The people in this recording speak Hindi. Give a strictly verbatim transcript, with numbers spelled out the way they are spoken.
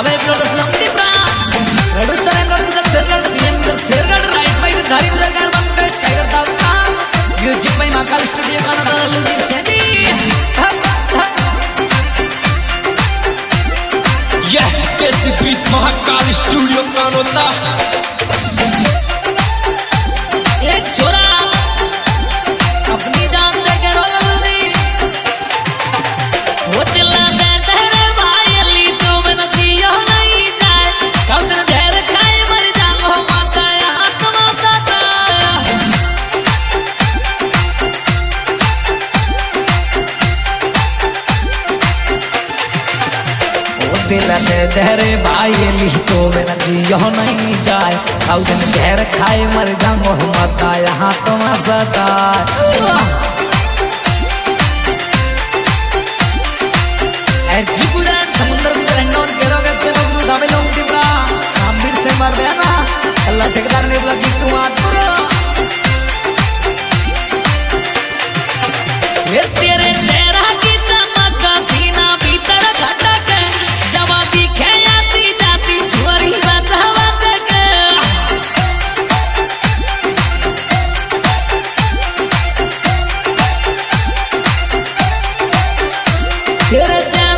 जावे प्रोडक्ट लंबी प्रा प्रोड्यूसर एंकर कुछ सेरगड बीएम कुछ सेरगड राइट बाय धारी उधर कर बंद पे टाइगर दावता म्यूजिक बाय महाकाल स्टूडियो का नाम लुजी सेनी यह कैसी बीट महाकाल स्टूडियो का नोता एक छोरा अपनी जान दे के रोलदी वो दिला दे तेरे भाई अली तो मैं न जियो नहीं जाए कल दिन देर खाए मर जाऊं माता हाथ माता वो दिला दे तेरे भाई अली तो मैं न जियो नहीं जाए कल दिन देर खाए मर जाऊं माता हाथ माता जिगुड़न समुद्र में रहने केरो के से लोग दावे लोग दिबरा आमिर से मर गया ना अल्लाह ठेकेदार ने बोला जी तू आतुर ये तेरे चेहरा की चमक सीना भीतर खटक जवा दिखे आती जाती छोरी बचवा चक तेरे